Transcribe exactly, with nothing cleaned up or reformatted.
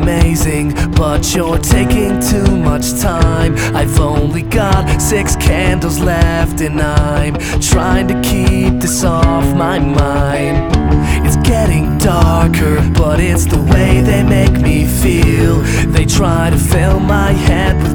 amazing, but you're taking too much time. I've only got six candles left, and I'm trying to keep this off my mind. It's getting darker, but it's the way they make me feel. They try to fill my head with